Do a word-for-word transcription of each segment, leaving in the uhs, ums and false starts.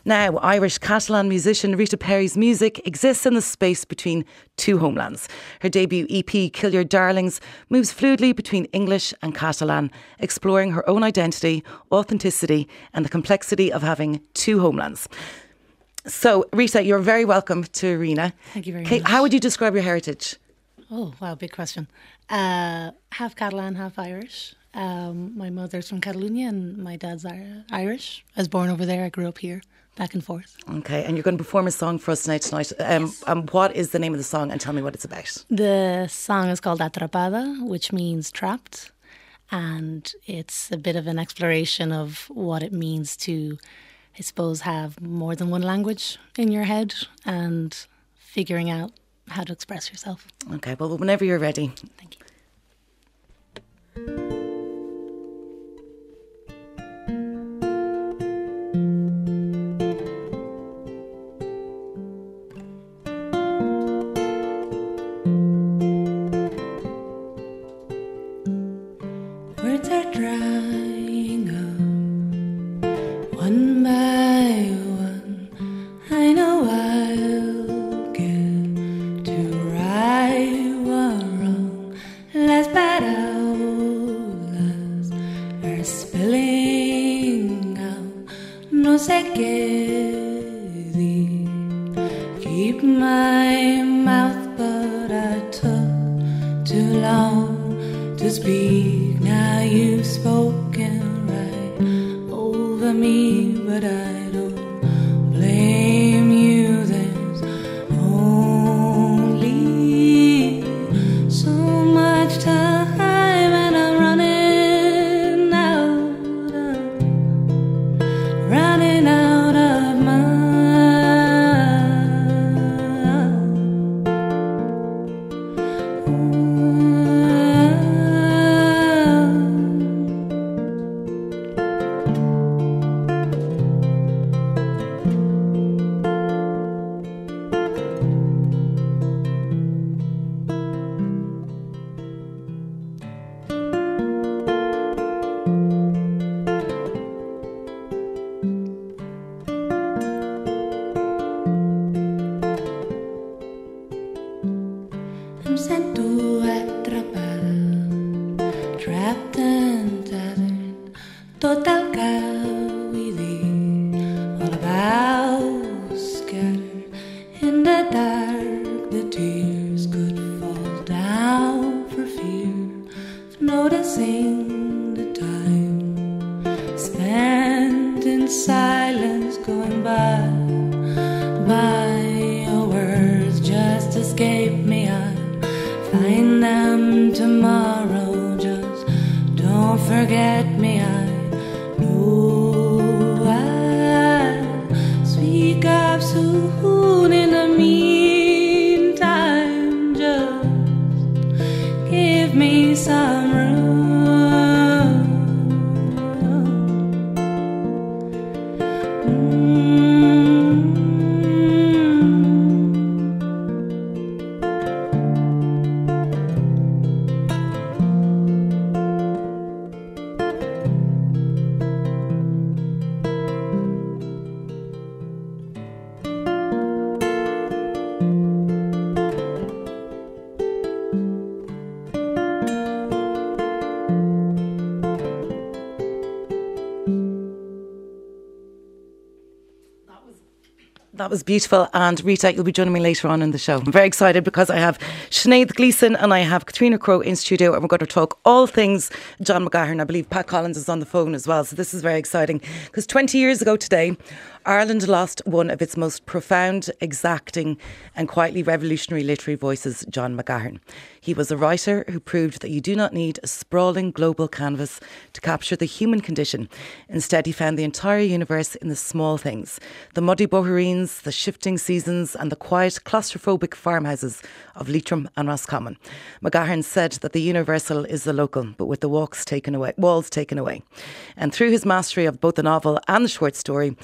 Now, Irish Catalan musician Rita Perry's music exists in the space between two homelands. Her debut E P, Kill Your Darlings, moves fluidly between English and Catalan, exploring her own identity, authenticity and the complexity of having two homelands. So, Rita, you're very welcome to Arena. Thank you very Kate, much. how would you describe your heritage? Oh, wow, big question. Uh, half Catalan, half Irish. Um, my mother's from Catalonia and my dad's Irish. I was born over there. I grew up here, back and forth. Okay, and you're going to perform a song for us tonight. tonight. Um, Yes. um, what is the name of the song, and tell me what it's about? The song is called Atrapada, which means trapped. And it's a bit of an exploration of what it means to, I suppose, have more than one language in your head and figuring out how to express yourself. Okay, well, whenever you're ready. Thank you. Words are drying up one by one. I know I'll get to right what wrong. Las palabras are spilling out. No sé qué decir. Keep my mouth, but I took too long to speak. Now you've spoken right over me, but I don't blame you. There's only so much time, and I'm running out of, running out of mine. I'm sent to atrapada, trapped and tethered, total cavity, all about scattered in the dark. The tears could fall down for fear of noticing the time spent in silence, going by, by your words just escape me. I find them tomorrow, just don't forget me. I know I'll speak up soon. In the meantime, just give me some room. Mm. That was beautiful. And Rita, you'll be joining me later on in the show. I'm very excited because I have Sinead Gleeson and I have Katrina Crowe in studio, and we're going to talk all things John McGahern. I believe Pat Collins is on the phone as well. So this is very exciting because twenty years ago today, Ireland lost one of its most profound, exacting and quietly revolutionary literary voices, John McGahern. He was a writer who proved that you do not need a sprawling global canvas to capture the human condition. Instead, he found the entire universe in the small things, the muddy bohereens, the shifting seasons and the quiet, claustrophobic farmhouses of Leitrim and Roscommon. McGahern said that the universal is the local, but with the walks taken away, walls taken away. And through his mastery of both the novel and the short story, he displayed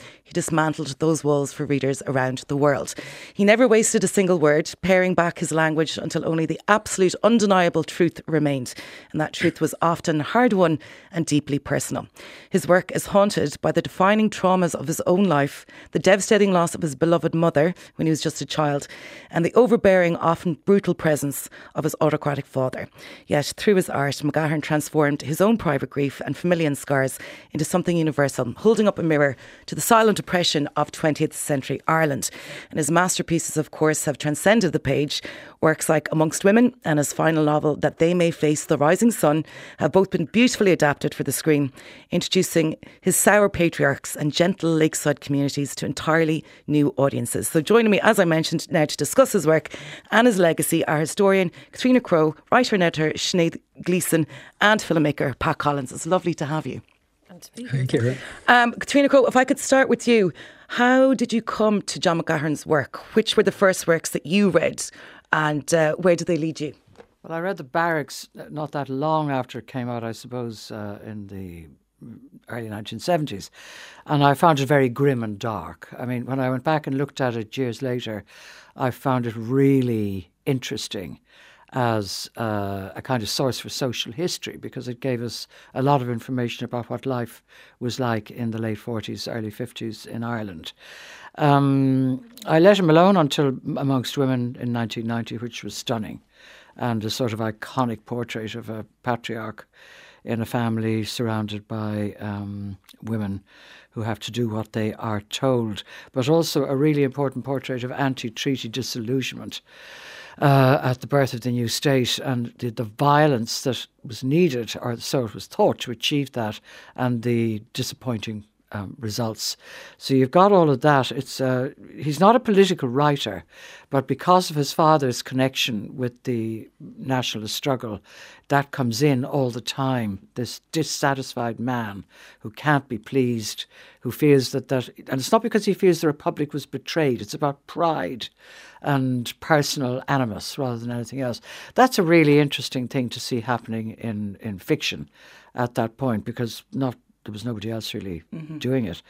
dismantled those walls for readers around the world. He never wasted a single word, paring back his language until only the absolute undeniable truth remained. And that truth was often hard-won and deeply personal. His work is haunted by the defining traumas of his own life, the devastating loss of his beloved mother when he was just a child, and the overbearing, often brutal presence of his autocratic father. Yet, through his art, McGahern transformed his own private grief and familial scars into something universal, holding up a mirror to the silent oppression of twentieth century Ireland. And his masterpieces, of course, have transcended the page. Works like Amongst Women and his final novel, That They May Face the Rising Sun, have both been beautifully adapted for the screen, introducing his sour patriarchs and gentle lakeside communities to entirely new audiences. So joining me, as I mentioned, now to discuss his work and his legacy are historian Caitríona Crowe, writer and editor Sinead Gleeson, and filmmaker Pat Collins. It's lovely to have you. Thank you. Um, Caitríona Crowe, if I could start with you, how did you come to John McGahern's work? Which were the first works that you read, and uh, where did they lead you? Well, I read The Barracks not that long after it came out, I suppose, uh, in the early nineteen seventies, and I found it very grim and dark. I mean, when I went back and looked at it years later, I found it really interesting as uh, a kind of source for social history, because it gave us a lot of information about what life was like in the late forties, early fifties in Ireland. Um, I let him alone until Amongst Women in nineteen ninety, which was stunning, and a sort of iconic portrait of a patriarch in a family surrounded by um, women who have to do what they are told, but also a really important portrait of anti-treaty disillusionment uh, at the birth of the new state, and the, the violence that was needed, or so it was thought, to achieve that, and the disappointing Um, results. So you've got all of that. It's uh, he's not a political writer, but because of his father's connection with the nationalist struggle, that comes in all the time. This dissatisfied man who can't be pleased, who feels that that, and it's not because he feels the Republic was betrayed. It's about pride and personal animus rather than anything else. That's a really interesting thing to see happening in in fiction at that point, because not. There was nobody else really mm-hmm. doing it.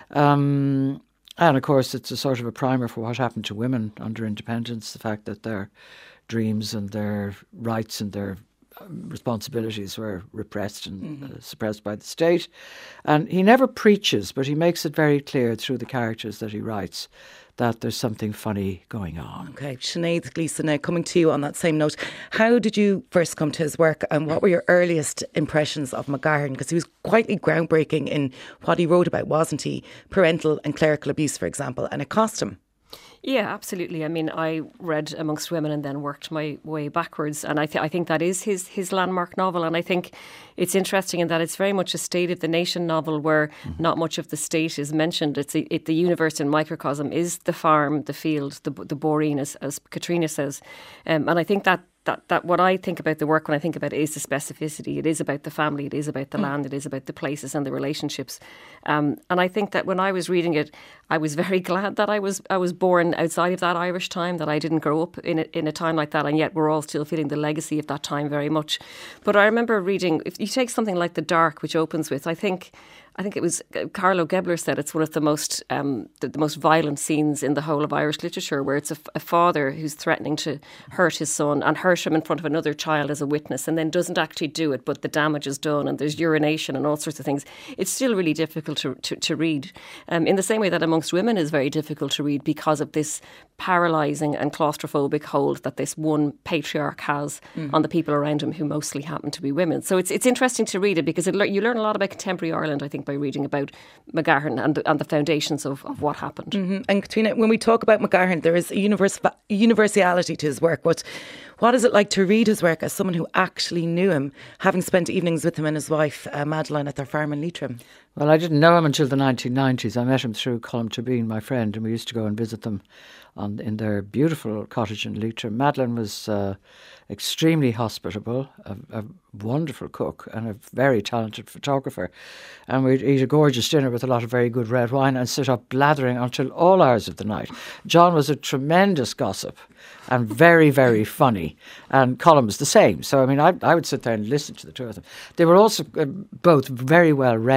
Um, and of course, it's a sort of a primer for what happened to women under independence, the fact that their dreams and their rights and their responsibilities were repressed and mm-hmm. uh, suppressed by the state. And he never preaches, but he makes it very clear through the characters that he writes that there's something funny going on. Okay, Sinead Gleeson, now coming to you on that same note, how did you first come to his work, and what were your earliest impressions of McGahern? Because he was quite groundbreaking in what he wrote about, wasn't he? Parental and clerical abuse, for example, and it cost him. Yeah, absolutely. I mean, I read Amongst Women and then worked my way backwards, and I, th- I think that is his his landmark novel. And I think it's interesting in that it's very much a State of the Nation novel where mm-hmm. not much of the state is mentioned. It's a, it, the universe in microcosm is the farm, the field, the the boreen, as, as Caitríona says. Um, and I think that That, that what I think about the work when I think about it is the specificity. It is about the family, it is about the mm. land, it is about the places and the relationships. Um, and I think that when I was reading it, I was very glad that I was I was born outside of that Irish time, that I didn't grow up in a, in a time like that, and yet we're all still feeling the legacy of that time very much. But I remember reading, if you take something like The Dark, which opens with, I think... I think it was Carlo Gebler said it's one of the most um, the, the most violent scenes in the whole of Irish literature, where it's a, a father who's threatening to hurt his son and hurt him in front of another child as a witness, and then doesn't actually do it, but the damage is done and there's urination and all sorts of things. It's still really difficult to to, to read. Um, in the same way that Amongst Women is very difficult to read because of this paralysing and claustrophobic hold that this one patriarch has mm. on the people around him, who mostly happen to be women. So it's it's interesting to read it because it, you learn a lot about contemporary Ireland, I think, by reading about McGahern and the, and the foundations of, of what happened. Mm-hmm. And Caitríona, when we talk about McGahern, there is a universe, universality to his work, but what is it like to read his work as someone who actually knew him, having spent evenings with him and his wife, uh, Madeline, at their farm in Leitrim? Well, I didn't know him until the nineteen nineties. I met him through Colm Tóibín, my friend, and we used to go and visit them on, in their beautiful cottage in Leitrim. Madeline was uh, extremely hospitable, a, a wonderful cook and a very talented photographer. And we'd eat a gorgeous dinner with a lot of very good red wine and sit up blathering until all hours of the night. John was a tremendous gossip and very, very funny. And Colm was the same. So, I mean, I, I would sit there and listen to the two of them. They were also uh, both very well read and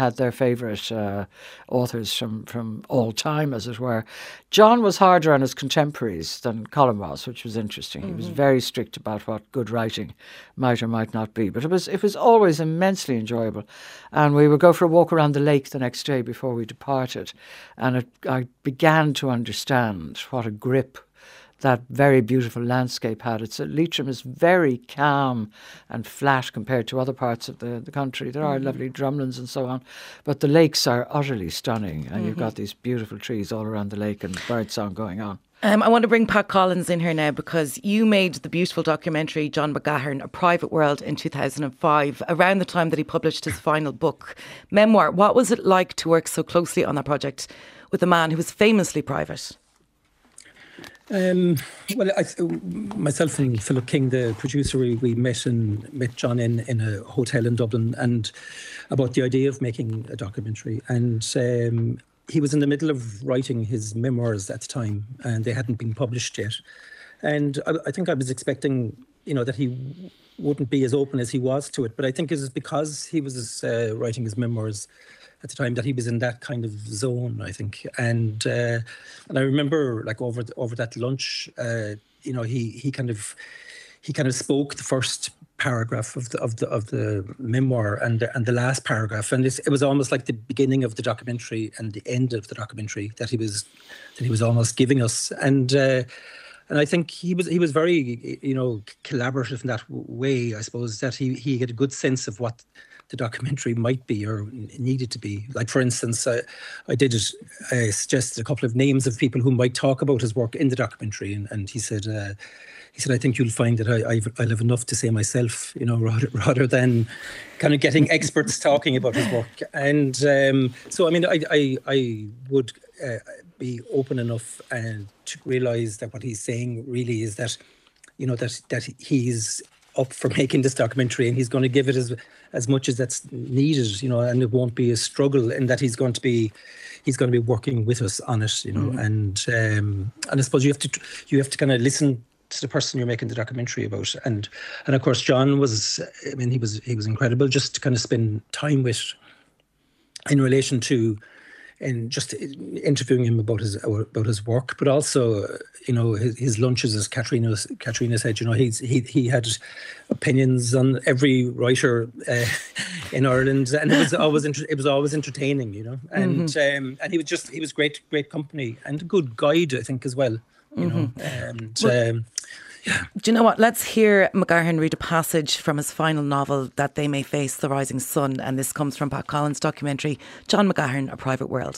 had their favourite uh, authors from, from all time, as it were. John was harder on his contemporaries than Colin was, which was interesting. Mm-hmm. He was very strict about what good writing might or might not be. But it was it was always immensely enjoyable. And we would go for a walk around the lake the next day before we departed. And it, I began to understand what a grip that very beautiful landscape had. It's uh, Leitrim is very calm and flat compared to other parts of the, the country. There are mm-hmm. lovely drumlins and so on, but the lakes are utterly stunning, and mm-hmm. you've got these beautiful trees all around the lake and birdsong going on. Um, I want to bring Pat Collins in here now, because you made the beautiful documentary John McGahern, A Private World, in two thousand five, around the time that he published his final book, memoir. What was it like to work so closely on that project with a man who was famously private? Um, well, I, myself and Philip King, the producer, we, we met and met John in, in a hotel in Dublin, and about the idea of making a documentary. And um, he was in the middle of writing his memoirs at the time, and they hadn't been published yet. And I, I think I was expecting, you know, that he wouldn't be as open as he was to it. But I think it was because he was uh, writing his memoirs at the time that he was in that kind of zone, I think. And uh, and I remember, like, over the, over that lunch, uh, you know, he he kind of he kind of spoke the first paragraph of the of the of the memoir and the, and the last paragraph, and it was almost like the beginning of the documentary and the end of the documentary that he was that he was almost giving us. And uh, and I think he was he was very, you know, collaborative in that way, I suppose, that he he had a good sense of what the documentary might be or needed to be. Like, for instance, I, I did it, I suggested a couple of names of people who might talk about his work in the documentary, and, and he said, uh, he said, I think you'll find that I, I've, I'll have enough to say myself, you know, rather, rather than kind of getting experts talking about his work. And um, so, I mean, I, I, I would uh, be open enough uh, to realise that what he's saying really is that, you know, that that he's up for making this documentary, and he's going to give it as as much as that's needed, you know, and it won't be a struggle, in that he's going to be he's going to be working with us on it, you know. Mm. And um, and I suppose you have to you have to kind of listen to the person you're making the documentary about. And and of course John was, I mean, he was he was incredible just to kind of spend time with in relation to and just interviewing him about his about his work, but also, you know, his, his lunches, as Katrina Katrina said, you know, he's he he had opinions on every writer uh, in Ireland, and it was always inter- it was always entertaining, you know, and mm-hmm. um, and he was just he was great great company and a good guide, I think, as well, you mm-hmm. know, and. Well, um, Yeah. Do you know what? Let's hear McGahern read a passage from his final novel, That They May Face the Rising Sun, and this comes from Pat Collins' documentary, John McGahern, A Private World.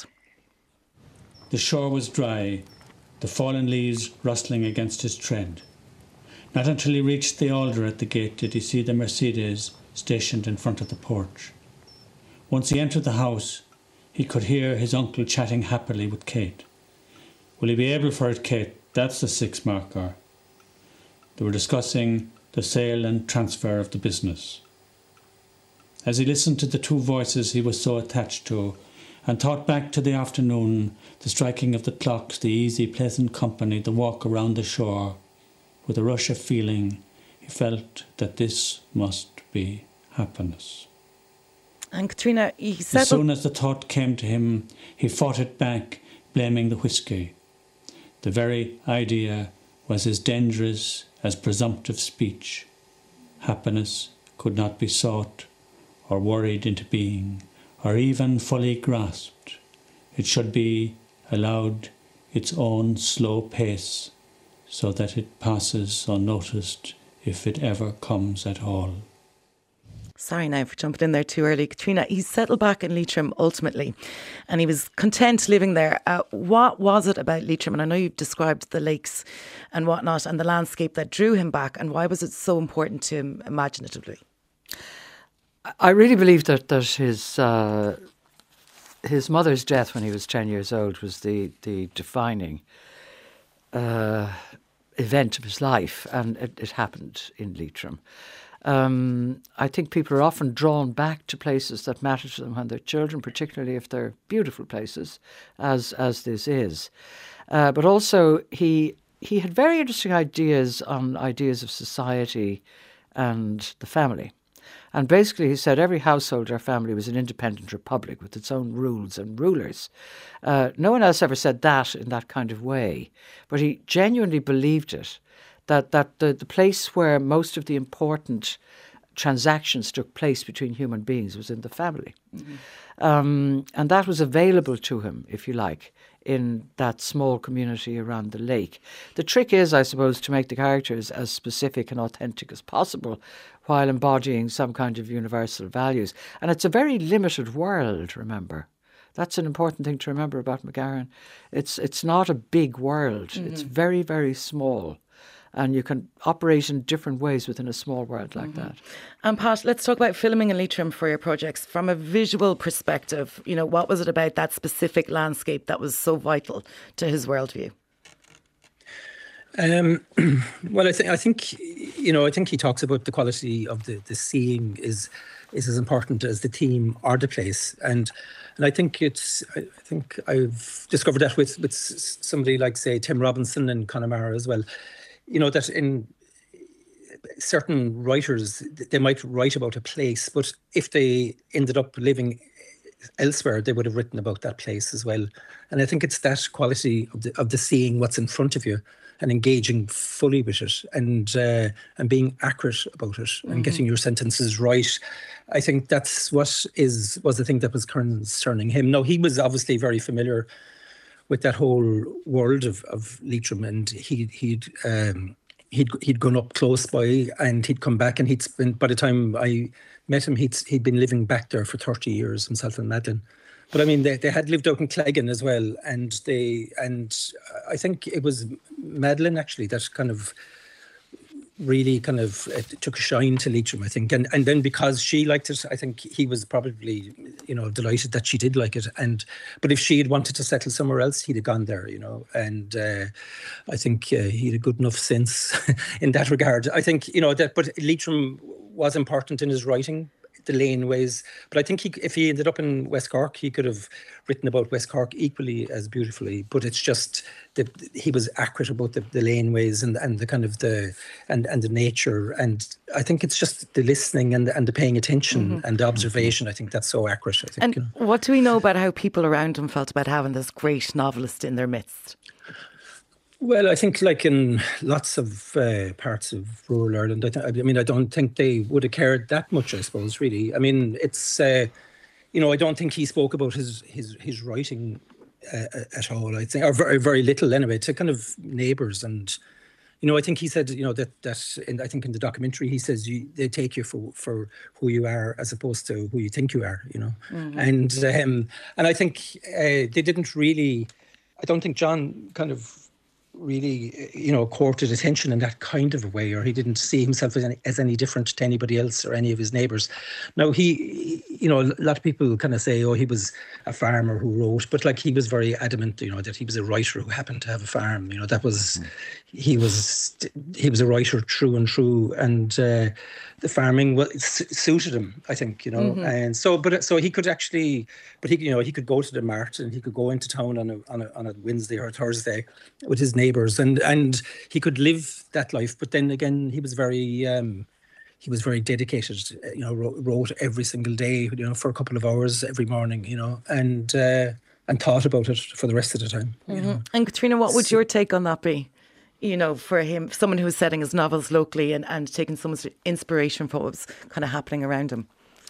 The shore was dry, the fallen leaves rustling against his tread. Not until he reached the alder at the gate did he see the Mercedes stationed in front of the porch. Once he entered the house, he could hear his uncle chatting happily with Kate. Will he be able for it, Kate? That's the six marker. They were discussing the sale and transfer of the business. As he listened to the two voices he was so attached to, and thought back to the afternoon, the striking of the clocks, the easy, pleasant company, the walk around the shore, with a rush of feeling, he felt that this must be happiness. And Katrina, he said... As soon as the thought came to him, he fought it back, blaming the whiskey. The very idea was as dangerous as presumptive speech. Happiness could not be sought or worried into being, or even fully grasped. It should be allowed its own slow pace, so that it passes unnoticed if it ever comes at all. Sorry now for jumping in there too early. Katrina, he settled back in Leitrim ultimately, and he was content living there. Uh, what was it about Leitrim? And I know you've described the lakes and whatnot and the landscape that drew him back, and why was it so important to him imaginatively? I really believe that, that his uh, his mother's death when he was ten years old was the, the defining uh, event of his life, and it, it happened in Leitrim. Um, I think people are often drawn back to places that matter to them when they're children, particularly if they're beautiful places, as as this is. Uh, but also, he he had very interesting ideas on ideas of society and the family. And basically, he said every household or family was an independent republic with its own rules and rulers. Uh, no one else ever said that in that kind of way, but he genuinely believed it, that, that the, the place where most of the important transactions took place between human beings was in the family. Mm-hmm. Um, and that was available to him, if you like, in that small community around the lake. The trick is, I suppose, to make the characters as specific and authentic as possible while embodying some kind of universal values. And it's a very limited world, remember. That's an important thing to remember about McGahern. It's, it's not a big world. Mm-hmm. It's very, very small. And you can operate in different ways within a small world like mm-hmm. that. And Pat, let's talk about filming in Leitrim for your projects. From a visual perspective, you know, what was it about that specific landscape that was so vital to his worldview? Um, well, I think I think you know I think he talks about the quality of the, the seeing is is as important as the theme or the place, and and I think it's I think I've discovered that with with somebody like, say, Tim Robinson and Connemara as well. You know, that in certain writers, they might write about a place, but if they ended up living elsewhere, they would have written about that place as well. And I think it's that quality of the, of the seeing what's in front of you and engaging fully with it and uh, and being accurate about it and mm-hmm. getting your sentences right. I think that's what is was the thing that was concerning him. No, he was obviously very familiar with that whole world of, of Leitrim, and he, he'd um, he'd he'd gone up close by, and he'd come back, and he'd spent. By the time I met him, he'd he'd been living back there for thirty years himself and Madeline. But I mean, they they had lived out in Cleggan as well, and they and I think it was Madeline actually that kind of really kind of uh, took a shine to Leitrim, I think. And and then because she liked it, I think he was probably, you know, delighted that she did like it. And but if she had wanted to settle somewhere else, he'd have gone there, you know. And uh, I think uh, he had a good enough sense in that regard. I think, you know, that, but Leitrim was important in his writing, the laneways. But I think he, if he ended up in West Cork, he could have written about West Cork equally as beautifully. But it's just that he was accurate about the, the laneways and and the kind of the and and the nature. And I think it's just the listening and and the paying attention mm-hmm. and the observation. I think that's so accurate. I think. And you know. What do we know about how people around him felt about having this great novelist in their midst? Well, I think like in lots of uh, parts of rural Ireland, I, th- I mean, I don't think they would have cared that much, I suppose, really. I mean, it's, uh, you know, I don't think he spoke about his his, his writing uh, at all, I think, or very, very little anyway, to kind of neighbours. And, you know, I think he said, you know, that, that in, I think in the documentary, he says you, they take you for, for who you are as opposed to who you think you are, you know. Mm-hmm. And, um, and I think uh, they didn't really, I don't think John kind of, really, you know, courted attention in that kind of a way, or he didn't see himself as any, as any different to anybody else or any of his neighbours. Now, he, you know, a lot of people kind of say, oh, he was a farmer who wrote, but like he was very adamant, you know, that he was a writer who happened to have a farm. You know, that was, mm. he was, he was a writer true and true, and uh, the farming well, suited him, I think, you know, mm-hmm. and so, but so he could actually, but he, you know, he could go to the mart and he could go into town on a on a, on a Wednesday or a Thursday with his neighbours, and and he could live that life. But then again, he was very um, he was very dedicated. You know, wrote, wrote every single day. You know, for a couple of hours every morning. You know, and uh, and thought about it for the rest of the time. Mm-hmm. You know? And Katrina, what would your take on that be? You know, for him, someone who was setting his novels locally and, and taking some inspiration from what was kind of happening around him.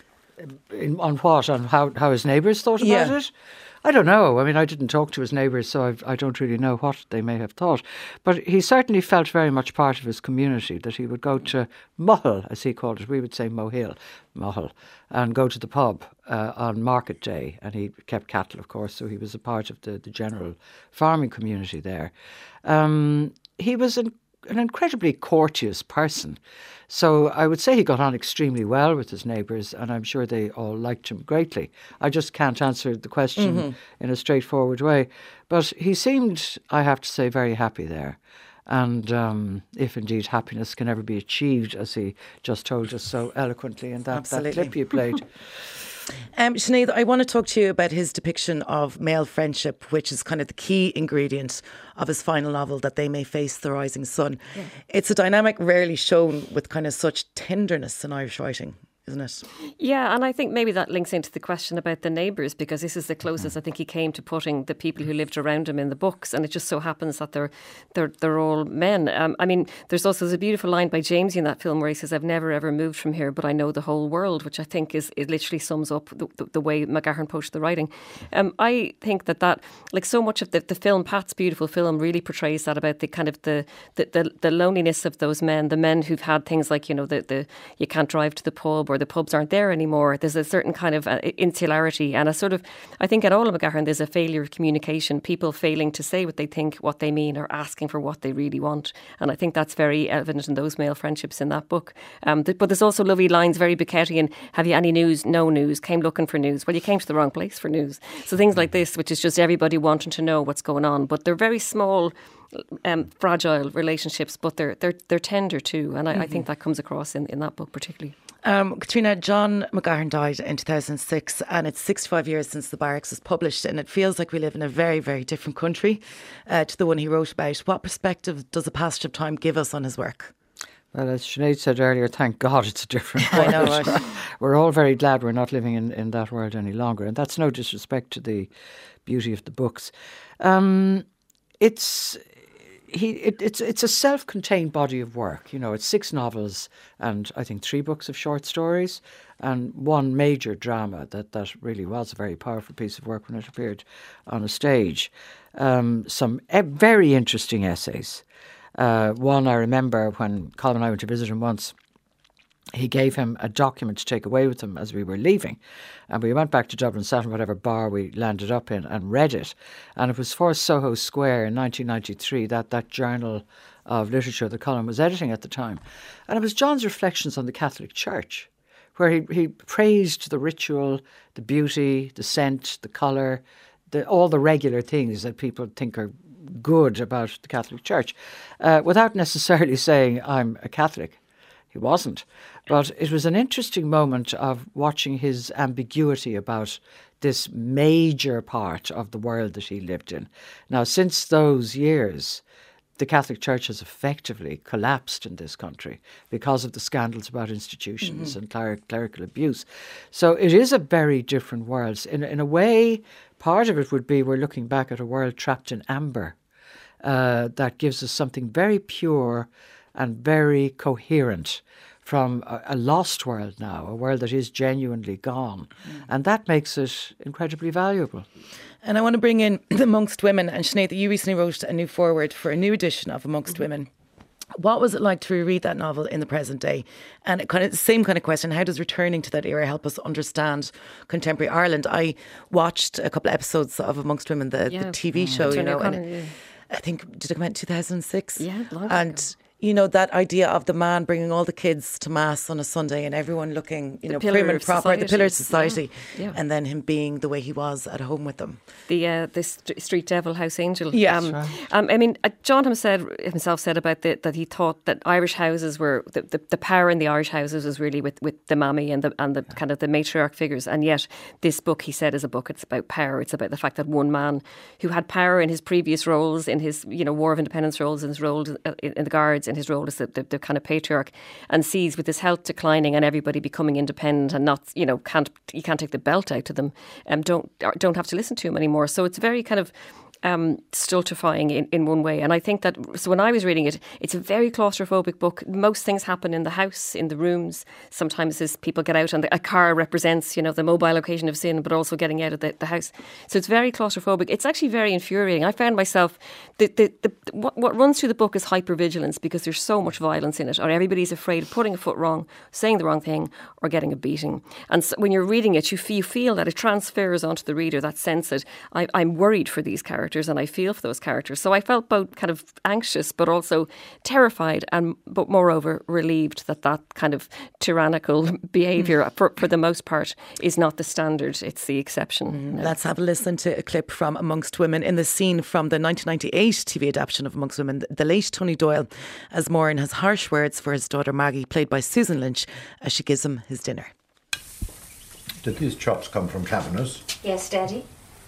In, on what? On how, how his neighbours thought about yeah. it? I don't know. I mean, I didn't talk to his neighbours, so I've, I don't really know what they may have thought. But he certainly felt very much part of his community, that he would go to Mohill, as he called it. We would say Mohill, Mohill, and go to the pub uh, on market day. And he kept cattle, of course, so he was a part of the, the general farming community there. Um, he was an, an incredibly courteous person. So I would say he got on extremely well with his neighbours, and I'm sure they all liked him greatly. I just can't answer the question mm-hmm. in a straightforward way. But he seemed, I have to say, very happy there. And um, if indeed happiness can ever be achieved, as he just told us so eloquently in that, that clip you played. Um, Sinead, I want to talk to you about his depiction of male friendship, which is kind of the key ingredient of his final novel, That They May Face the Rising Sun. Yeah. It's a dynamic rarely shown with kind of such tenderness in Irish writing. isn't it? Yeah, and I think maybe that links into the question about the neighbours, because this is the closest I think he came to putting the people who lived around him in the books, and it just so happens that they're they're they're all men. Um, I mean, there's also there's a beautiful line by Jamesy in that film where he says, "I've never ever moved from here, but I know the whole world," which I think is it literally sums up the, the, the way McGahern approached the writing. Um, I think that that like so much of the, the film, Pat's beautiful film, really portrays that about the kind of the the, the the loneliness of those men, the men who've had things like, you know, the the you can't drive to the pub, or the pubs aren't there anymore. There's a certain kind of uh, insularity, and a sort of, I think at all of McGahern there's a failure of communication, people failing to say what they think, what they mean, or asking for what they really want. And I think that's very evident in those male friendships in that book. Um, th- but there's also lovely lines, very Beckettian. Have you any news? No news. Came looking for news. Well, you came to the wrong place for news. So things like this, which is just everybody wanting to know what's going on. But they're very small, um, fragile relationships, but they're they're they're tender too. And I, mm-hmm. I think that comes across in, in that book particularly. Um, Katrina, John McGahern died in two thousand six, and it's sixty-five years since The Barracks was published, and it feels like we live in a very, very different country uh, to the one he wrote about. What perspective does the passage of time give us on his work? Well, as Sinead said earlier, thank God it's a different world. I know, right? We're all very glad we're not living in, in that world any longer, and that's no disrespect to the beauty of the books. Um, it's... He, it, it's it's a self-contained body of work. You know, it's six novels and I think three books of short stories and one major drama that, that really was a very powerful piece of work when it appeared on a stage. Um, some e- very interesting essays. Uh, one I remember when Colm and I went to visit him once, he gave him a document to take away with him as we were leaving. And we went back to Dublin, sat in whatever bar we landed up in and read it. And it was for Soho Square in nineteen ninety-three, that, that journal of literature that Colm was editing at the time. And it was John's reflections on the Catholic Church, where he, he praised the ritual, the beauty, the scent, the colour, the, all the regular things that people think are good about the Catholic Church, uh, without necessarily saying, I'm a Catholic. He wasn't. But it was an interesting moment of watching his ambiguity about this major part of the world that he lived in. Now, since those years, the Catholic Church has effectively collapsed in this country because of the scandals about institutions mm-hmm. and cler- clerical abuse. So it is a very different world. In, in a way, part of it would be we're looking back at a world trapped in amber uh, that gives us something very pure and very coherent from a, a lost world now, a world that is genuinely gone. Mm. And that makes it incredibly valuable. And I want to bring in Amongst Women. And Sinead, you recently wrote a new foreword for a new edition of Amongst mm-hmm. Women. What was it like to reread that novel in the present day? And it kind of the same kind of question, how does returning to that era help us understand contemporary Ireland? I watched a couple of episodes of Amongst Women, the, yeah. the T V show, mm. you know, and yeah. I think, did it come out in two thousand six? Yeah, long and ago. You know, that idea of the man bringing all the kids to Mass on a Sunday and everyone looking, you the know, prim and proper, society. the pillar of society, yeah. Yeah. and then him being the way he was at home with them. The uh, the st- street devil, house angel. Yeah, um, right. um, I mean, uh, John himself himself said about the, that he thought that Irish houses were the, the, the power in the Irish houses was really with, with the mammy and the and the kind of the matriarch figures, and yet this book, he said, is a book. It's about power. It's about the fact that one man who had power in his previous roles, in his you know War of Independence roles, in his role in, in the Guards, in his role as the, the the kind of patriarch, and sees with his health declining and everybody becoming independent and not, you know, can't you can't take the belt out to them, and um, don't don't have to listen to him anymore. So it's very kind of um, stultifying in, in one way. And I think that, so when I was reading it, it's a very claustrophobic book. Most things happen in the house, in the rooms. Sometimes as people get out, and the, a car represents, you know, the mobile occasion of sin, but also getting out of the, the house. So it's very claustrophobic. It's actually very infuriating. I found myself, the, the, the, what, what runs through the book is hypervigilance, because there's so much violence in it, or everybody's afraid of putting a foot wrong, saying the wrong thing, or getting a beating. And so when you're reading it, you feel, you feel that it transfers onto the reader, that sense that I, I'm worried for these characters and I feel for those characters. So I felt both kind of anxious but also terrified, and but moreover relieved that that kind of tyrannical behaviour for, for the most part is not the standard, it's the exception. Mm, no. Let's have a listen to a clip from Amongst Women in the scene from the nineteen ninety-eight T V adaptation of Amongst Women. The late Tony Doyle as Moran has harsh words for his daughter Maggie, played by Susan Lynch, as she gives him his dinner. Did these chops come from Kavanagh's? Yes, Daddy.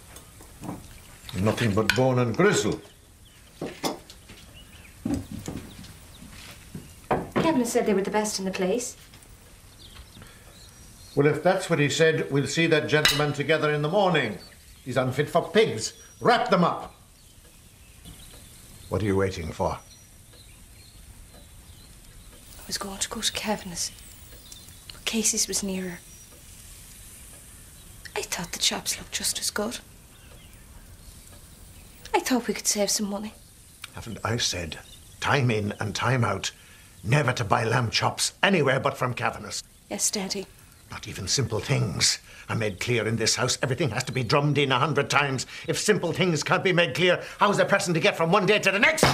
Nothing but bone and gristle. Kavanagh said they were the best in the place. Well, if that's what he said, we'll see that gentleman together in the morning. He's unfit for pigs. Wrap them up. What are you waiting for? I was going to go to Kevin's, but Casey's was nearer. I thought the chops looked just as good. I thought we could save some money. Haven't I said, time in and time out, never to buy lamb chops anywhere but from Kavanagh's? Yes, Daddy. Not even simple things are made clear in this house. Everything has to be drummed in a hundred times. If simple things can't be made clear, how's a person to get from one day to the next?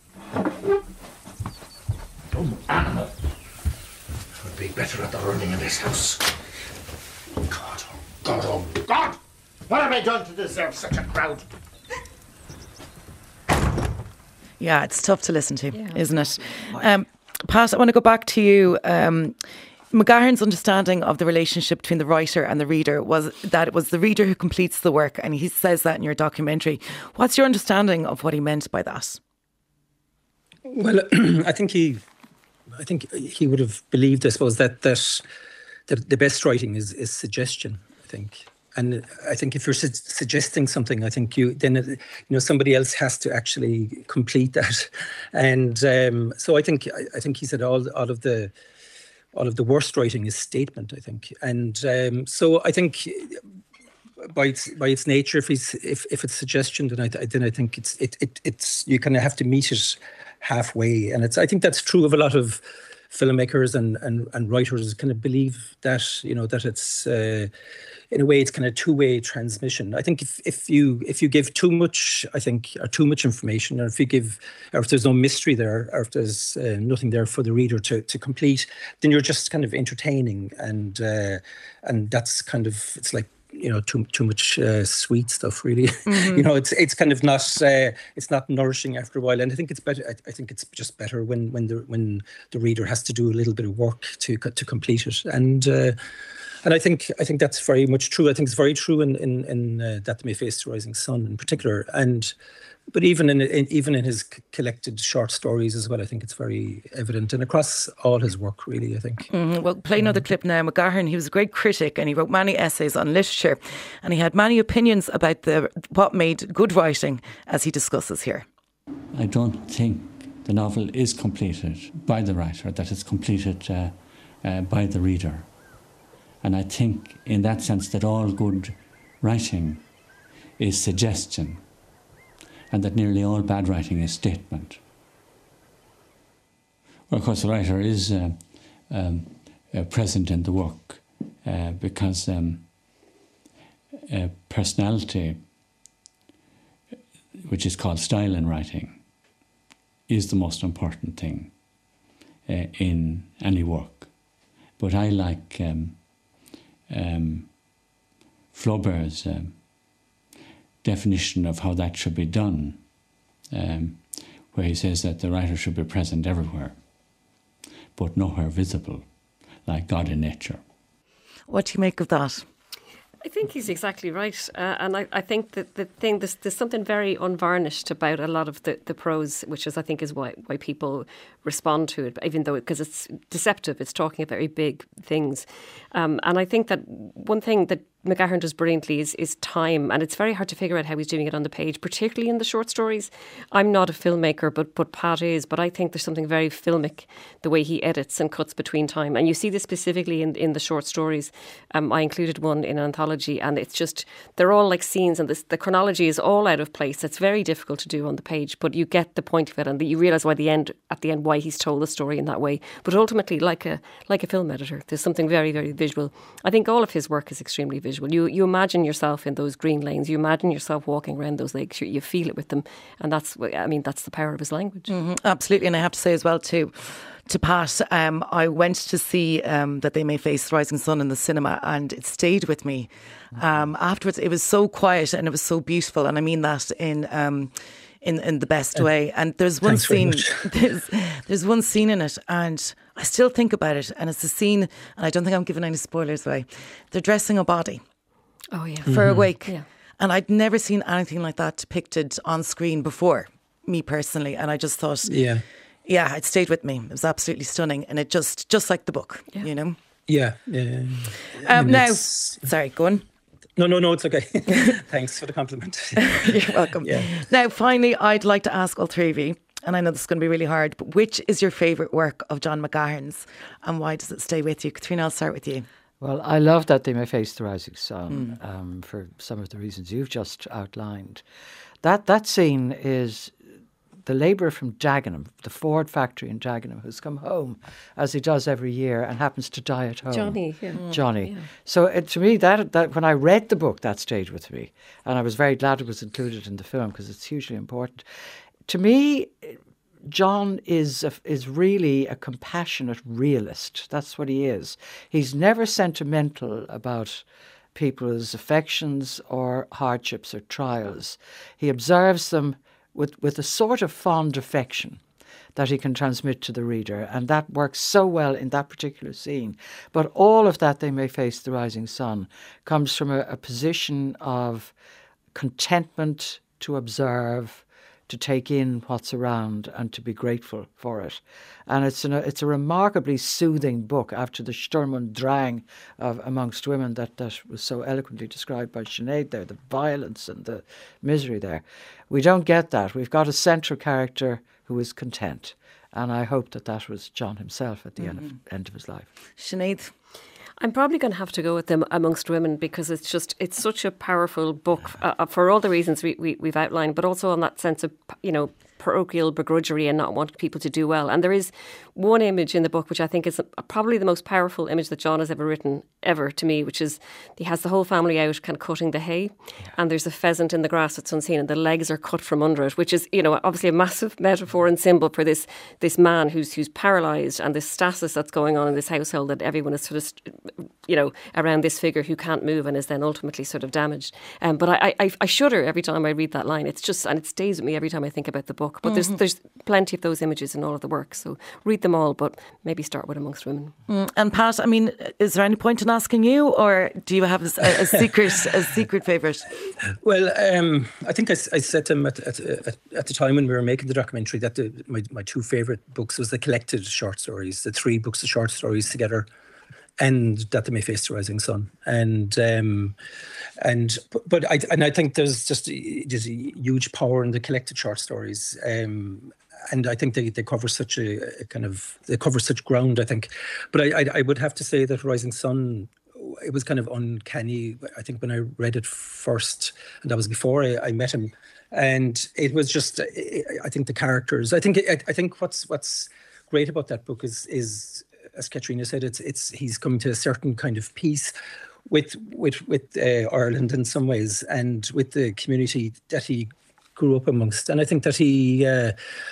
Dumb animal. Would be better at the running of this house. God, oh God, oh God! What have I done to deserve such a crowd? Yeah, it's tough to listen to, Yeah. isn't it? Um, Pat, I want to go back to you. Um, McGahern's understanding of the relationship between the writer and the reader was that it was the reader who completes the work, and he says that in your documentary. What's your understanding of what he meant by that? Well, I think he, I think he would have believed, I suppose, that that, that the best writing is, is suggestion. I think, and I think if you're su- suggesting something, I think you then you know somebody else has to actually complete that, and um, so I think I, I think he said all all of the. All of the worst writing is statement, I think, and um, so I think by its by its nature, if he's if, if it's suggestion, then I then I think it's it, it it's you kind of have to meet it halfway, and it's I think that's true of a lot of filmmakers and and, and writers. Kind of believe that you know that it's uh, in a way it's kind of two way transmission. I think if if you if you give too much, I think or too much information, or if you give or if there's no mystery there, or if there's uh, nothing there for the reader to, to complete, then you're just kind of entertaining, and uh, and that's kind of it's like you know too too much uh, sweet stuff, really. Mm-hmm. you know, it's it's kind of not uh, it's not nourishing after a while, and I think it's better. I, I think it's just better when when the when the reader has to do a little bit of work to to complete it, and. Uh, And I think I think that's very much true. I think it's very true in in, in uh, That They May Face the Rising Sun in particular, and but even in, in even in his c- collected short stories as well, I think it's very evident, and across all his work, really. I think. Mm-hmm. Well, play another clip now. McGahern, he was a great critic, and he wrote many essays on literature, and he had many opinions about the what made good writing, as he discusses here. I don't think the novel is completed by the writer; that it's completed uh, uh, by the reader. And I think in that sense that all good writing is suggestion, and that nearly all bad writing is statement. Well, of course, the writer is uh, um, uh, present in the work uh, because um, uh, personality, which is called style in writing, is the most important thing uh, in any work. But I like um, Um, Flaubert's um, definition of how that should be done, um, where he says that the writer should be present everywhere, but nowhere visible, like God in nature. What do you make of that? I think he's exactly right. Uh, and I, I think that the thing, there's, there's something very unvarnished about a lot of the, the prose, which is, I think, is why why people respond to it, even though, because it's deceptive, it's talking about very big things. Um, and I think that one thing that McGahern does brilliantly is, is time, and it's very hard to figure out how he's doing it on the page, particularly in the short stories. I'm not a filmmaker, but but Pat is, but I think there's something very filmic the way he edits and cuts between time, and you see this specifically in in the short stories. Um, I included one in an anthology, and it's just they're all like scenes, and this, the chronology is all out of place. It's very difficult to do on the page, but you get the point of it, and you realise why the end at the end why he's told the story in that way. But ultimately, like a like a film editor, there's something very very visual. I think all of his work is extremely visual. You you imagine yourself in those green lanes. You imagine yourself walking around those lakes. You, you feel it with them, and that's I mean that's the power of his language. Mm-hmm, absolutely, and I have to say as well too, to Pat, um, I went to see um, That They May Face the Rising Sun in the cinema, and it stayed with me. Um, afterwards, it was so quiet and it was so beautiful, and I mean that in. Um, In, in the best way. And there's one scene there's, there's one scene in it, and I still think about it, and it's a scene, and I don't think I'm giving any spoilers away. They're dressing a body oh yeah for mm-hmm. a wake, yeah. And I'd never seen anything like that depicted on screen before, me personally, and I just thought yeah yeah it stayed with me. It was absolutely stunning, and it just just like the book, yeah. you know. Yeah. yeah. Um, I mean, now, it's- sorry, go on. No, no, no, it's okay. Thanks for the compliment. You're welcome. Yeah. Now, finally, I'd like to ask all three of you, and I know this is going to be really hard, but which is your favourite work of John McGahern's and why does it stay with you? Katrina, I'll start with you. Well, I love That They May Face the Rising Sun mm. um, for some of the reasons you've just outlined. That that scene is the labourer from Dagenham, the Ford factory in Dagenham, who's come home, as he does every year, and happens to die at home. Johnny, yeah. Mm. Johnny. Yeah. So it, to me, that that when I read the book, that stayed with me. And I was very glad it was included in the film because it's hugely important. To me, John is a, is really a compassionate realist. That's what he is. He's never sentimental about people's affections or hardships or trials. He observes them with, with a sort of fond affection that he can transmit to the reader, and that works so well in that particular scene. But all of That They May Face the Rising Sun comes from a, a position of contentment to observe, to take in what's around and to be grateful for it. And it's, an, it's a remarkably soothing book after the Sturm und Drang of amongst women that, that was so eloquently described by Sinead there, the violence and the misery there. We don't get that. We've got a central character who is content. And I hope that that was John himself at the mm-hmm. end, of, end of his life. Sinead? I'm probably going to have to go with them Amongst Women because it's just, it's such a powerful book uh, for all the reasons we, we, we've outlined, but also on that sense of, you know, parochial begrudgery and not wanting people to do well. And there is one image in the book which I think is probably the most powerful image that John has ever written, ever to me, which is he has the whole family out kind of cutting the hay yeah. and there's a pheasant in the grass that's unseen and the legs are cut from under it, which is, you know, obviously a massive metaphor and symbol for this this man who's who's paralysed and this stasis that's going on in this household that everyone is sort of, you know, around this figure who can't move and is then ultimately sort of damaged. Um, but I, I, I shudder every time I read that line. It's just, and it stays with me every time I think about the book. But mm-hmm. there's there's plenty of those images in all of the work. So read them all, but maybe start with Amongst Women. Mm. And Pat, I mean, is there any point in asking you, or do you have a, a secret a secret favourite? Well, um, I think I, I said to him at, at, at, at the time when we were making the documentary that the, my, my two favourite books was the collected short stories, the three books of short stories together, and That They May Face the Rising Sun. And um, and but I and I think there's just there's a huge power in the collected short stories. Um, and I think they, they cover such a, a kind of they cover such ground, I think. But I, I I would have to say that Rising Sun, it was kind of uncanny. I think when I read it first, and that was before I, I met him, and it was just I think the characters. I think I, I think what's what's great about that book is is. As Katrina said, it's it's he's come to a certain kind of peace with with with uh, Ireland in some ways, and with the community that he grew up amongst. And I think that he, uh,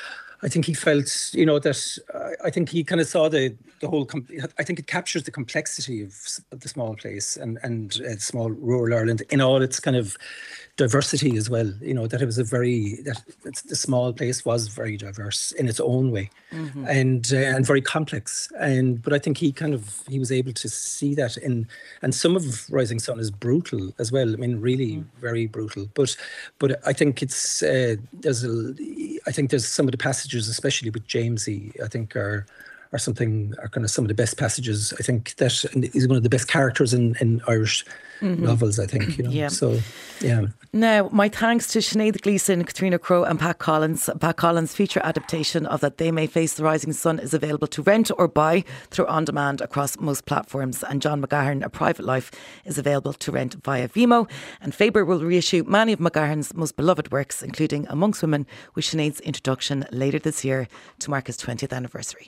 I think he felt, you know, that uh, I think he kind of saw the the whole. Com- I think it captures the complexity of, of the small place and and uh, small rural Ireland in all its kind of diversity as well. You know, that it was a very that the small place was very diverse in its own way, mm-hmm. and uh, and very complex. And but I think he kind of he was able to see that in, and some of Rising Sun is brutal as well. I mean, really mm. very brutal. But but I think it's uh, there's a I think there's some of the passages, especially with Jamesy, I think are. Are something are kind of some of the best passages. I think that he's one of the best characters in, in Irish mm-hmm. novels. I think you know. Yeah. So yeah. Now, my thanks to Sinead Gleeson, Katrina Crowe, and Pat Collins. Pat Collins' feature adaptation of That They May Face the Rising Sun is available to rent or buy through on demand across most platforms. And John McGahern, A Private Life, is available to rent via Vimeo. And Faber will reissue many of McGahern's most beloved works, including Amongst Women, with Sinead's introduction later this year to mark his twentieth anniversary.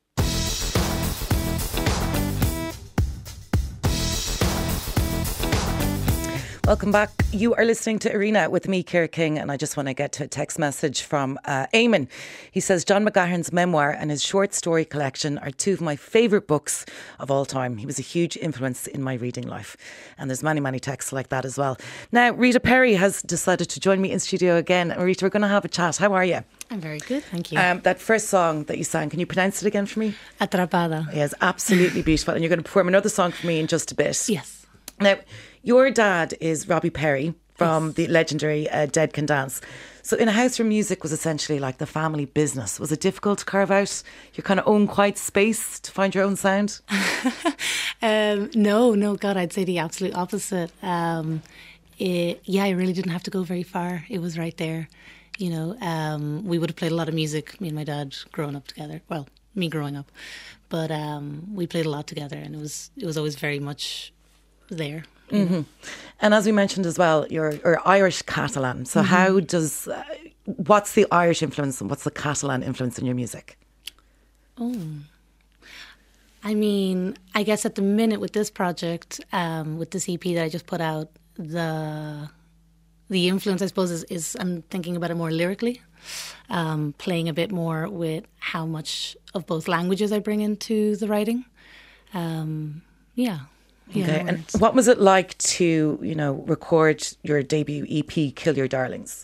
Welcome back. You are listening to Arena with me, Ciara King, and I just want to get to a text message from uh, Eamon. He says, John McGahern's memoir and his short story collection are two of my favourite books of all time. He was a huge influence in my reading life. And there's many, many texts like that as well. Now, Rita Perry has decided to join me in studio again. And Rita, we're going to have a chat. How are you? I'm very good, thank you. Um, that first song that you sang, can you pronounce it again for me? Atrapada. Yes, absolutely beautiful. And you're going to perform another song for me in just a bit. Yes. Now, your dad is Robbie Perry, from Yes. the legendary uh, Dead Can Dance. So in a house where music was essentially like the family business, was it difficult to carve out your kind of own quiet space to find your own sound? Um, no, no, God, I'd say the absolute opposite. Um, it, yeah, I really didn't have to go very far. It was right there. You know, um, we would have played a lot of music, me and my dad growing up together. Well, me growing up. But um, we played a lot together, and it was it was always very much there. Mm-hmm. And as we mentioned as well, you're, you're Irish Catalan. So Mm-hmm. how does, uh, what's the Irish influence and what's the Catalan influence in your music? Oh. I mean, I guess at the minute with this project, um, with this E P that I just put out, the the influence, I suppose, is, is I'm thinking about it more lyrically, um, playing a bit more with how much of both languages I bring into the writing. Um, yeah. Yeah, Okay, and words. what was it like to, you know, record your debut E P, Kill Your Darlings?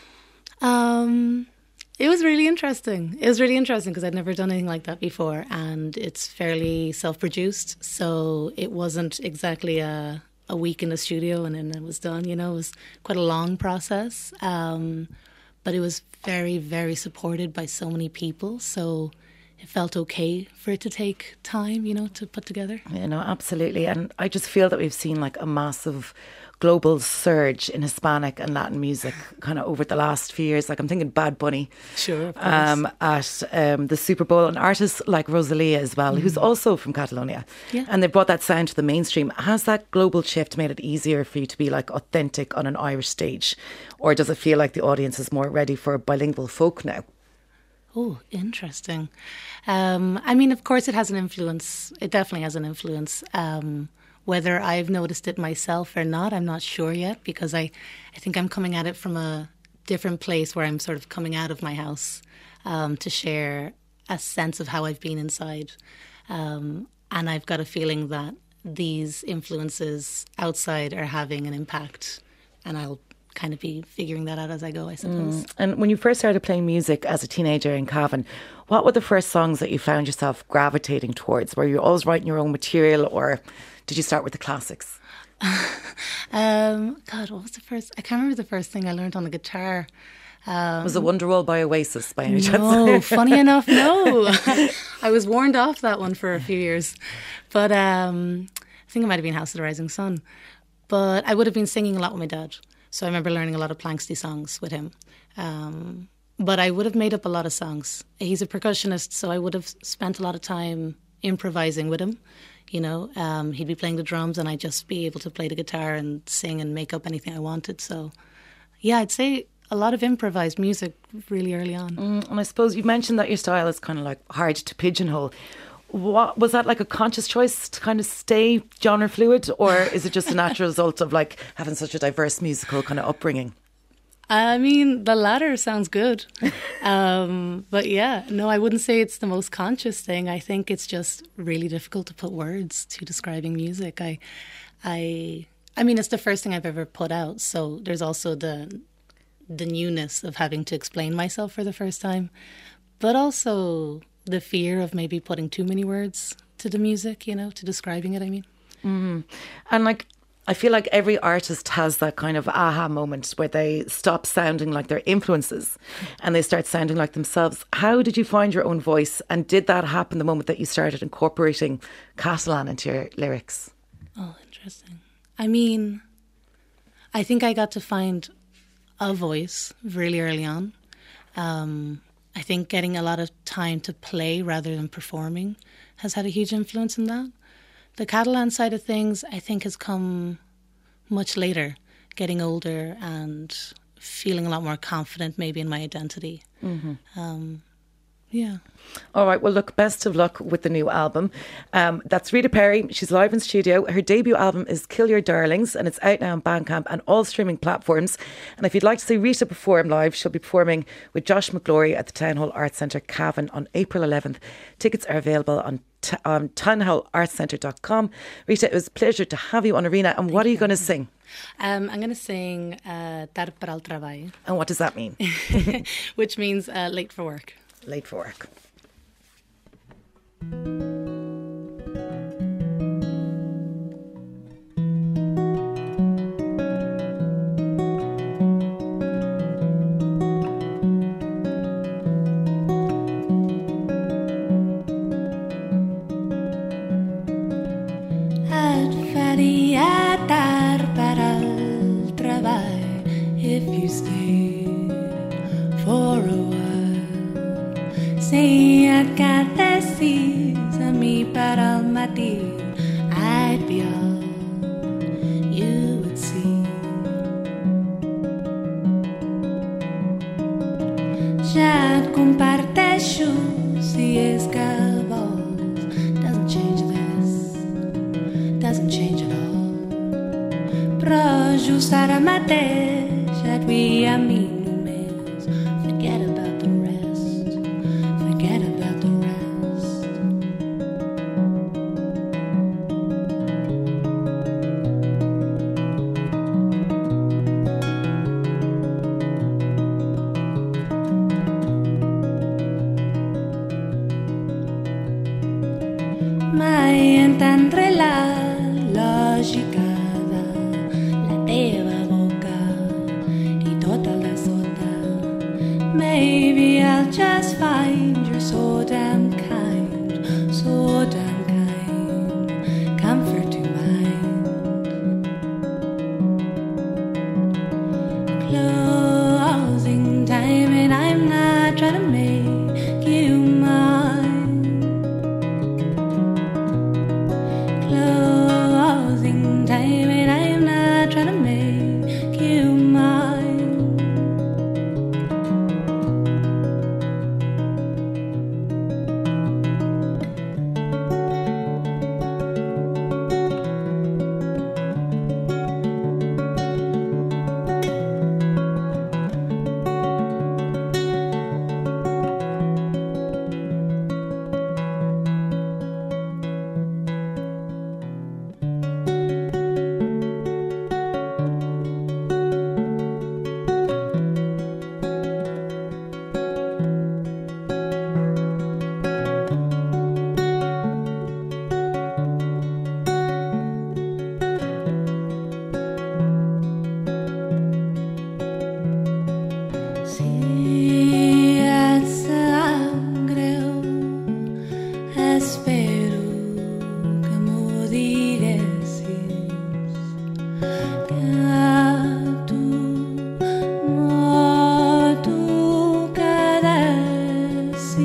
Um, it was really interesting. It was really interesting because I'd never done anything like that before, and it's fairly self-produced, so it wasn't exactly a a week in the studio and then it was done. You know, it was quite a long process, um, but it was very, very supported by so many people. So it felt okay for it to take time, you know, to put together. You know, absolutely. And I just feel that we've seen like a massive global surge in Hispanic and Latin music kind of over the last few years. Like I'm thinking Bad Bunny Sure, of course. um, at um, the Super Bowl, and artists like Rosalia as well, who's also from Catalonia. Yeah. And they brought that sound to the mainstream. Has that global shift made it easier for you to be like authentic on an Irish stage? Or does it feel like the audience is more ready for bilingual folk now? Oh, interesting. Um, I mean, of course, it has an influence. It definitely has an influence. Um, whether I've noticed it myself or not, I'm not sure yet, because I, I think I'm coming at it from a different place where I'm sort of coming out of my house um, to share a sense of how I've been inside. Um, and I've got a feeling that these influences outside are having an impact, and I'll kind of be figuring that out as I go, I suppose. And when you first started playing music as a teenager in Cavan, what were the first songs that you found yourself gravitating towards? Were you always writing your own material, or did you start with the classics? um, God, what was the first? I can't remember the first thing I learned on the guitar. Um, Was it Wonderwall by Oasis by any chance? no, funny enough, no. I was warned off that one for a few years. But um, I think it might have been House of the Rising Sun. But I would have been singing a lot with my dad. So I remember learning a lot of Planxty songs with him. Um, but I would have made up a lot of songs. He's a percussionist, so I would have spent a lot of time improvising with him. You know, um, he'd be playing the drums and I'd just be able to play the guitar and sing and make up anything I wanted. So, yeah, I'd say a lot of improvised music really early on. Mm, and I suppose you mentioned that your style is kind of like hard to pigeonhole. What was that, like a conscious choice to kind of stay genre fluid, or is it just a natural result of like having such a diverse musical kind of upbringing? I mean, the latter sounds good. um, but yeah, no, I wouldn't say it's the most conscious thing. I think it's just really difficult to put words to describing music. I, I, I mean, it's the first thing I've ever put out. So there's also the, the newness of having to explain myself for the first time, but also the fear of maybe putting too many words to the music, you know, to describing it, I mean. Mm. And like, I feel like every artist has that kind of aha moment where they stop sounding like their influences and they start sounding like themselves. How did you find your own voice? And did that happen the moment that you started incorporating Catalan into your lyrics? Oh, interesting. I mean, I think I got to find a voice really early on. Um, I think getting a lot of time to play rather than performing has had a huge influence in that. The Catalan side of things, I think, has come much later, getting older and feeling a lot more confident maybe in my identity. Mm-hmm. Um, yeah. All right. Well, look, best of luck with the new album. Um, that's Rita Perry. She's live in studio. Her debut album is Kill Your Darlings, and it's out now on Bandcamp and all streaming platforms. And if you'd like to see Rita perform live, she'll be performing with Josh McGlory at the Town Hall Arts Centre, Cavan, on April eleventh. Tickets are available on t- um, town hall arts centre dot com. Rita, it was a pleasure to have you on Arena. And what are you going to sing? Um, I'm going to sing uh, Tard per al treball. And what does that mean? Which means uh, late for work. Late for work. Sem acatecis a mi para el matí, I'd be all you would see. Ja et comparteixo si és que vols. Doesn't change this, doesn't change at all. Però just ara mateix et vull a mi només. Forget about the rest, forget about the rest. Mai entendre la lògica de la teva boca i tota la sota. Maybe I'll just find you're so damn kind, so damn kind, comfort to mind. Closing time and I'm not trying to make you mine. Closing time and I'm not trying to make you mine. Si et sap greu, espero que m'ho diguessis, que tu no t'ho quedessis,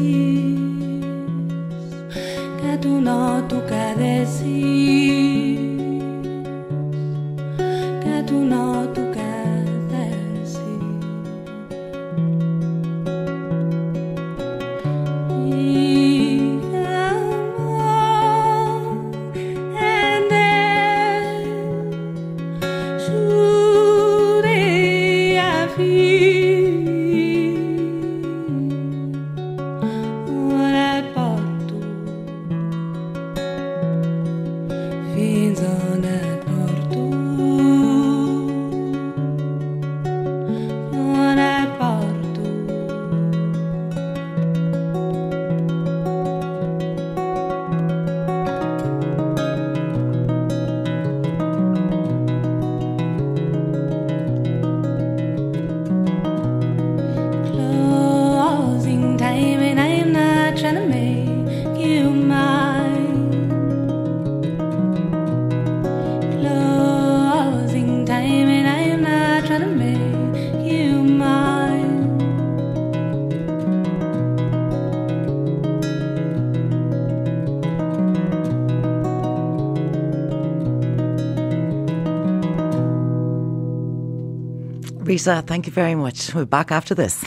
que tu no t'ho quedessis, que tu no t'ho quedessis. Fins on et porto, on et porto. Closing time and I'm not trying to make you mine. Closing time and I'm not trying to make you mine. Rita, thank you very much. We're back after this.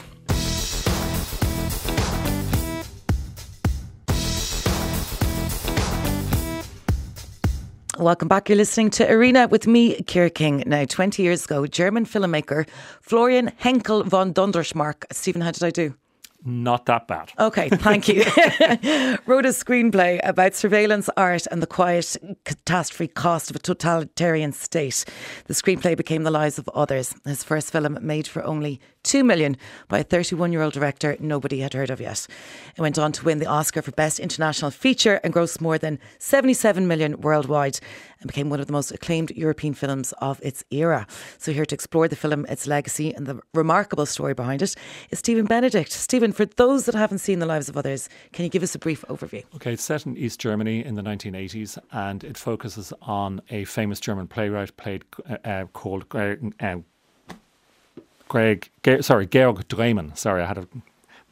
Welcome back. You're listening to Arena with me, Ciara King. Now, twenty years ago, German filmmaker Florian Henkel von Dondersmarck. Stephen, how did I do? Not that bad. Okay, thank you. Wrote a screenplay about surveillance art and the quiet catastrophe cost of a totalitarian state. The screenplay became the lives of others. His first film, made for only two million by a thirty-one-year-old director nobody had heard of yet. It went on to win the Oscar for Best International Feature and grossed more than seventy-seven million worldwide and became one of the most acclaimed European films of its era. So here to explore the film, its legacy and the remarkable story behind it is Stephen Benedict. Stephen, for those that haven't seen The Lives of Others, can you give us a brief overview? Okay, it's set in East Germany in the nineteen eighties and it focuses on a famous German playwright played uh, uh, called Greg, uh, Greg, Ge- sorry, Georg Draiman. Sorry, I had a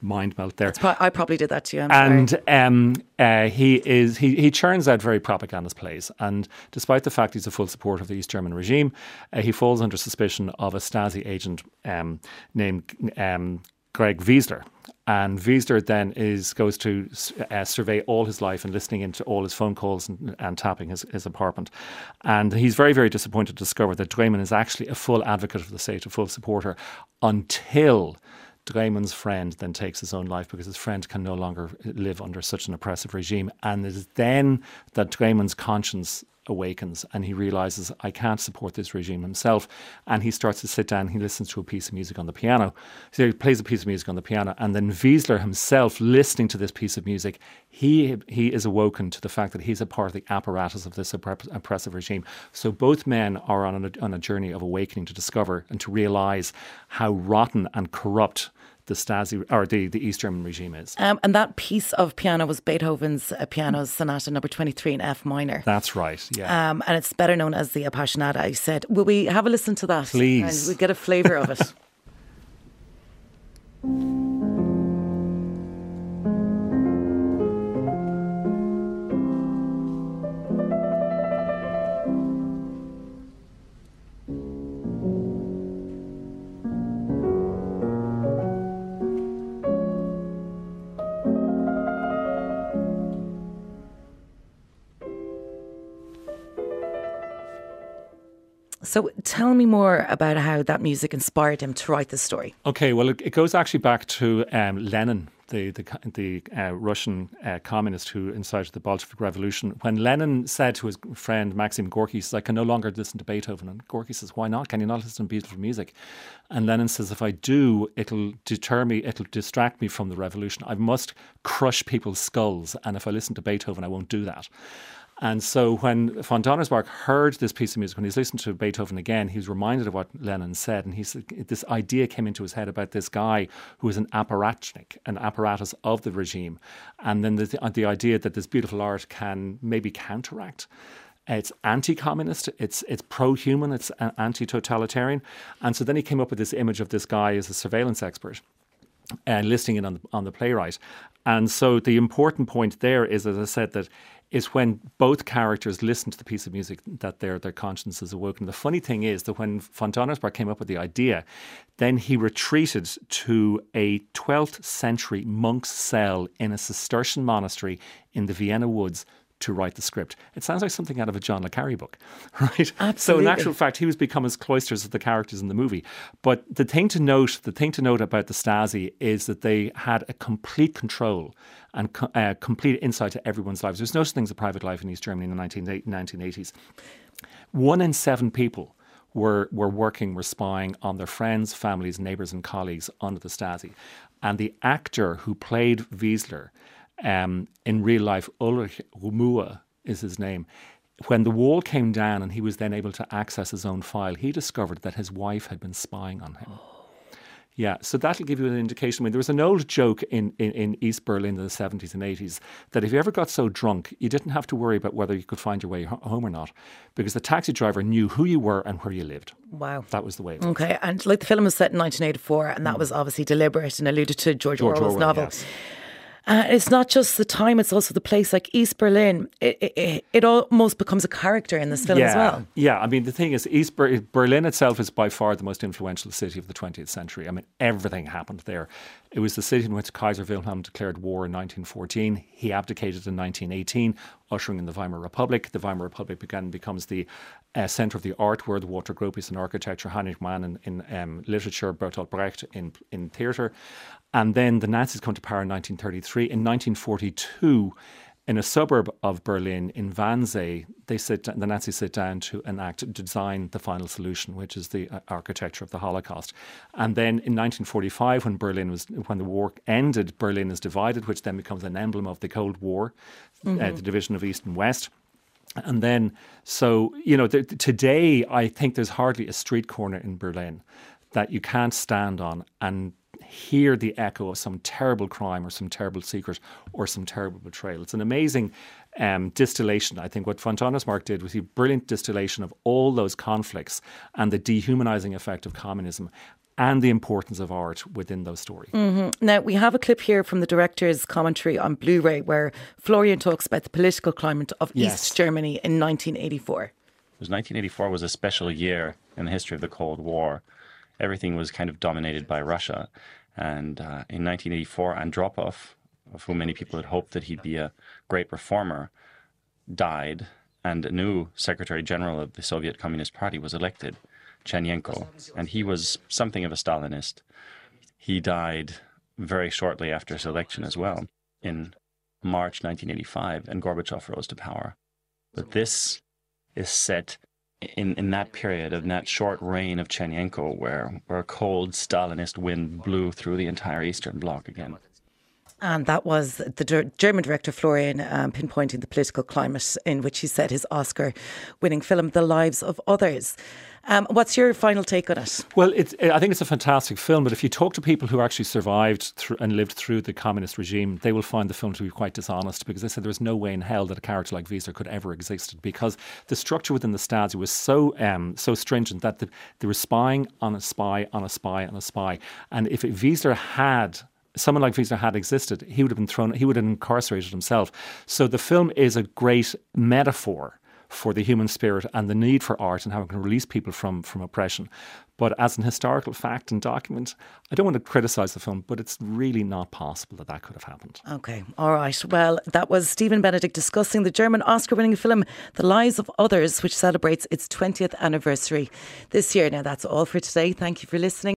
mind melt there. Pro- I probably did that too. I'm and sorry. Um, uh, he is he, he churns out very propagandist plays, and despite the fact he's a full supporter of the East German regime, uh, he falls under suspicion of a Stasi agent um, named um, Greg Wiesler. And Wiesler then is goes to uh, survey all his life and listening into all his phone calls and, and tapping his, his apartment. And he's very, very disappointed to discover that Dreyman is actually a full advocate of the state, a full supporter, until Dreyman's friend then takes his own life, because his friend can no longer live under such an oppressive regime. And it is then that Dreyman's conscience awakens and he realises, I can't support this regime himself. And he starts to sit down, he listens to a piece of music on the piano. So he plays a piece of music on the piano, and then Wiesler himself, listening to this piece of music, he he is awoken to the fact that he's a part of the apparatus of this oppre- oppressive regime. So both men are on a, on a journey of awakening to discover and to realise how rotten and corrupt the Stasi or the, the East German regime is. Um, and that piece of piano was Beethoven's uh, Piano Sonata number twenty-three in F minor. That's right, yeah. Um, and it's better known as the Appassionata, I said. Will we have a listen to that? Please. And we get a flavour of it. So tell me more about how that music inspired him to write this story. Okay, well, it, it goes actually back to um, Lenin, the the, the uh, Russian uh, communist who incited the Bolshevik Revolution. When Lenin said to his friend Maxim Gorky, he says, I can no longer listen to Beethoven. And Gorky says, why not? Can you not listen to beautiful music? And Lenin says, if I do, it'll deter me, it'll distract me from the revolution. I must crush people's skulls. And if I listen to Beethoven, I won't do that. And so when von Donnersmarck heard this piece of music, when he's listened to Beethoven again, he was reminded of what Lenin said. And he said, this idea came into his head about this guy who was an apparatchik, an apparatus of the regime. And then the, the idea that this beautiful art can maybe counteract. It's anti-communist, it's it's pro-human, it's anti-totalitarian. And so then he came up with this image of this guy as a surveillance expert, uh, listing it on the, on the playwright. And so the important point there is, as I said, that is when both characters listen to the piece of music that their their conscience is awoken. The funny thing is that when von Donnersmarck came up with the idea, then he retreated to a twelfth century monk's cell in a Cistercian monastery in the Vienna woods to write the script. It sounds like something out of a John le Carré book, right? Absolutely. So in actual fact, he was become as cloisters as the characters in the movie. But the thing to note, the thing to note about the Stasi is that they had a complete control and uh, complete insight to everyone's lives. There's no such thing as a private life in East Germany in the nineteen eighties. One in seven people were were working, were spying on their friends, families, neighbours and colleagues under the Stasi. And the actor who played Wiesler, Um, in real life, Ulrich Rumua is his name. When the wall came down and he was then able to access his own file, he discovered that his wife had been spying on him. Yeah, so that'll give you an indication. I mean, there was an old joke in, in, in East Berlin in the seventies and eighties that if you ever got so drunk, you didn't have to worry about whether you could find your way home or not, because the taxi driver knew who you were and where you lived. Wow. That was the way it was. Okay, and like the film was set in nineteen eighty-four, and that was obviously deliberate and alluded to George, George Orwell's Orwell, novel. yes. Uh, it's not just the time, it's also the place, like East Berlin. It, it, it almost becomes a character in this film yeah, as well. Yeah, I mean, the thing is, East Ber- Berlin itself is by far the most influential city of the twentieth century. I mean, everything happened there. It was the city in which Kaiser Wilhelm declared war in nineteen fourteen. He abdicated in nineteen eighteen, ushering in the Weimar Republic. The Weimar Republic began becomes the uh, centre of the art world. Walter Gropius in architecture, Heinrich Mann in, in um, literature, Bertolt Brecht in, in theatre. And then the Nazis come to power in nineteen thirty-three. In nineteen forty-two, in a suburb of Berlin, in Wannsee, they sit, the Nazis sit down to enact, to design the final solution, which is the uh, architecture of the Holocaust. And then in nineteen forty-five, when Berlin was, when the war ended, Berlin is divided, which then becomes an emblem of the Cold War, mm-hmm. uh, the division of East and West. And then, so, you know, th- today, I think there's hardly a street corner in Berlin that you can't stand on and hear the echo of some terrible crime or some terrible secret or some terrible betrayal. It's an amazing um, distillation. I think what von Donnersmarck did was a brilliant distillation of all those conflicts and the dehumanizing effect of communism and the importance of art within those stories. Mm-hmm. Now, we have a clip here from the director's commentary on Blu-ray where Florian talks about the political climate of Yes. East Germany in nineteen eighty-four. Because nineteen eighty-four was a special year in the history of the Cold War. Everything was kind of dominated by Russia. And uh, in nineteen eighty-four, Andropov, of whom many people had hoped that he'd be a great reformer, died, and a new Secretary General of the Soviet Communist Party was elected, Chernenko, and he was something of a Stalinist. He died very shortly after his election as well, in March nineteen eighty-five, and Gorbachev rose to power. But this is set in, in that period, of that short reign of Chernenko, where, where a cold Stalinist wind blew through the entire Eastern Bloc again. And that was the Ger- German director Florian um, pinpointing the political climate in which he set his Oscar-winning film, The Lives of Others. Um, what's your final take on it? Well, it's, I think it's a fantastic film, but if you talk to people who actually survived through and lived through the communist regime, they will find the film to be quite dishonest, because they said there was no way in hell that a character like Wiesler could ever exist, because the structure within the Stasi was so um, so stringent that the, they were spying on a spy, on a spy, on a spy. And if Wiesler had... someone like Wiesler had existed, he would have been thrown, he would have incarcerated himself. So the film is a great metaphor for the human spirit and the need for art and how it can release people from, from oppression. But as an historical fact and document, I don't want to criticise the film, but it's really not possible that that could have happened. Okay, all right. Well, that was Stephen Benedict discussing the German Oscar-winning film The Lives of Others, which celebrates its twentieth anniversary this year. Now, that's all for today. Thank you for listening.